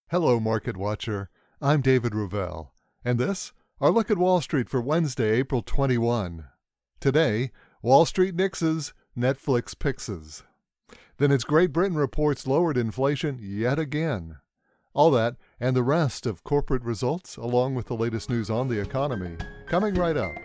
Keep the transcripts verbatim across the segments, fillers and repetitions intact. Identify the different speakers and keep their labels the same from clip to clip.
Speaker 1: Hello, Market Watcher. I'm David Rovell, and this, our look at Wall Street for Wednesday, April twenty-first. Today, Wall Street nixes, Netflix pixes. Then it's Great Britain reports lowered inflation yet again. All that and the rest of corporate results, along with the latest news on the economy, coming right up.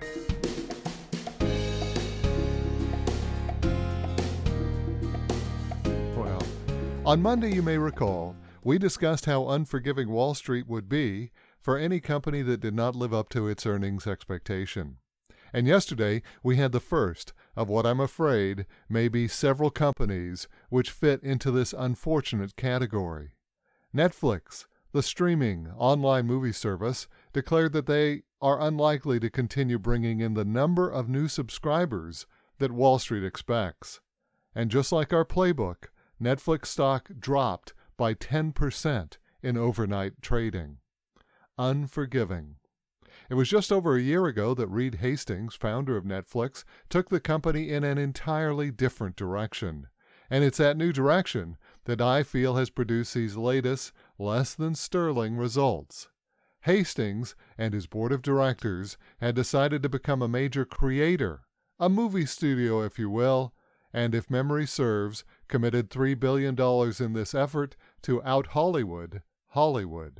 Speaker 1: Well, on Monday, you may recall, we discussed how unforgiving Wall Street would be for any company that did not live up to its earnings expectation. And yesterday, we had the first of what I'm afraid may be several companies which fit into this unfortunate category. Netflix, the streaming online movie service, declared that they are unlikely to continue bringing in the number of new subscribers that Wall Street expects. And just like our playbook, Netflix stock dropped by ten percent in overnight trading. Unforgiving. It was just over a year ago that Reed Hastings, founder of Netflix, took the company in an entirely different direction. And it's that new direction that I feel has produced these latest, less than sterling results. Hastings and his board of directors had decided to become a major creator, a movie studio if you will, and if memory serves, committed three billion dollars in this effort to out-Hollywood Hollywood.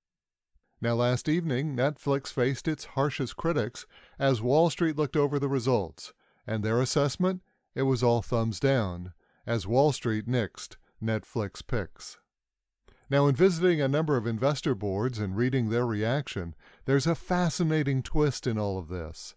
Speaker 1: Now last evening, Netflix faced its harshest critics as Wall Street looked over the results, and their assessment, it was all thumbs down, as Wall Street nixed Netflix picks. Now in visiting a number of investor boards and reading their reaction, there's a fascinating twist in all of this.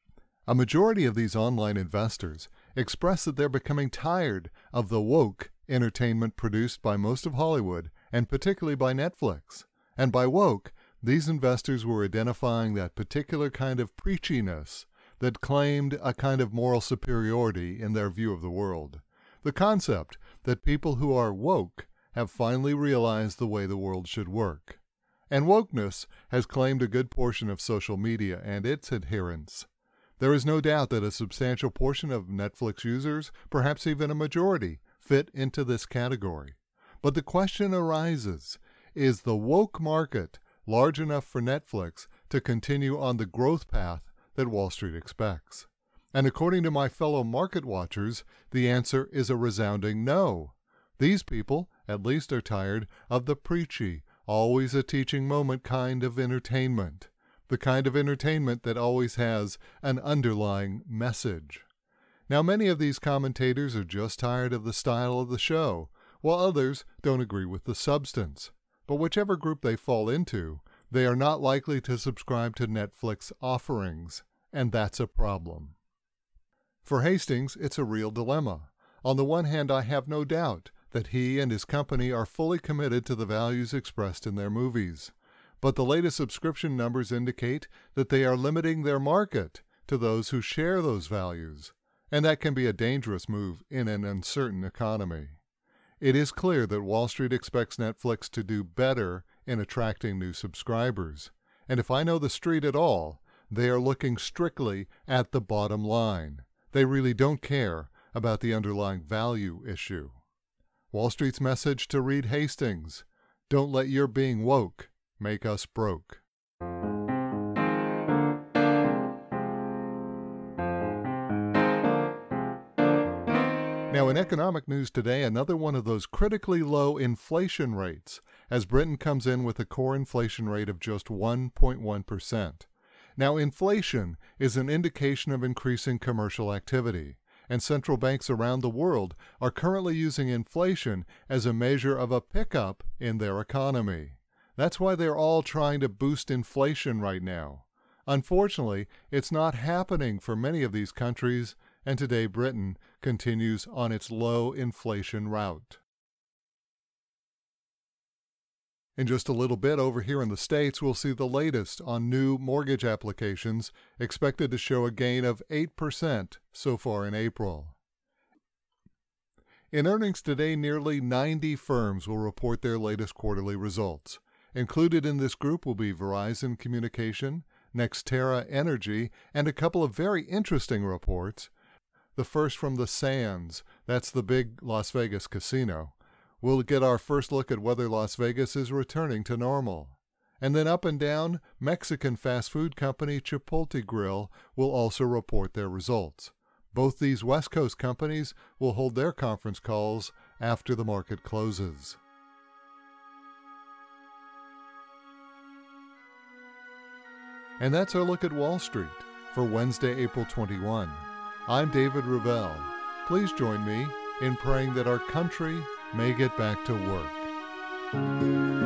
Speaker 1: A majority of these online investors express that they're becoming tired of the woke entertainment produced by most of Hollywood, and particularly by Netflix. And by woke, these investors were identifying that particular kind of preachiness that claimed a kind of moral superiority in their view of the world. The concept that people who are woke have finally realized the way the world should work. And wokeness has claimed a good portion of social media and its adherents. There is no doubt that a substantial portion of Netflix users, perhaps even a majority, fit into this category. But the question arises, is the woke market large enough for Netflix to continue on the growth path that Wall Street expects? And according to my fellow market watchers, the answer is a resounding no. These people, at least, are tired of the preachy, always a teaching moment kind of entertainment. The kind of entertainment that always has an underlying message. Now, many of these commentators are just tired of the style of the show, while others don't agree with the substance. But whichever group they fall into, they are not likely to subscribe to Netflix offerings, and that's a problem. For Hastings, it's a real dilemma. On the one hand, I have no doubt that he and his company are fully committed to the values expressed in their movies. But the latest subscription numbers indicate that they are limiting their market to those who share those values, and that can be a dangerous move in an uncertain economy. It is clear that Wall Street expects Netflix to do better in attracting new subscribers, and if I know the street at all, they are looking strictly at the bottom line. They really don't care about the underlying value issue. Wall Street's message to Reed Hastings: don't let your being woke make us broke. Now in economic news today, another one of those critically low inflation rates, as Britain comes in with a core inflation rate of just one point one percent. Now inflation is an indication of increasing commercial activity, and central banks around the world are currently using inflation as a measure of a pickup in their economy. That's why they're all trying to boost inflation right now. Unfortunately, it's not happening for many of these countries, and today Britain continues on its low inflation route. In just a little bit over here in the States, we'll see the latest on new mortgage applications, expected to show a gain of eight percent so far in April. In earnings today, nearly ninety firms will report their latest quarterly results. Included in this group will be Verizon Communication, NextEra Energy, and a couple of very interesting reports. The first from the Sands, that's the big Las Vegas casino. We'll get our first look at whether Las Vegas is returning to normal. And then up and down, Mexican fast food company Chipotle Grill will also report their results. Both these West Coast companies will hold their conference calls after the market closes. And that's our look at Wall Street for Wednesday, April twenty-first. I'm David Revelle. Please join me in praying that our country may get back to work.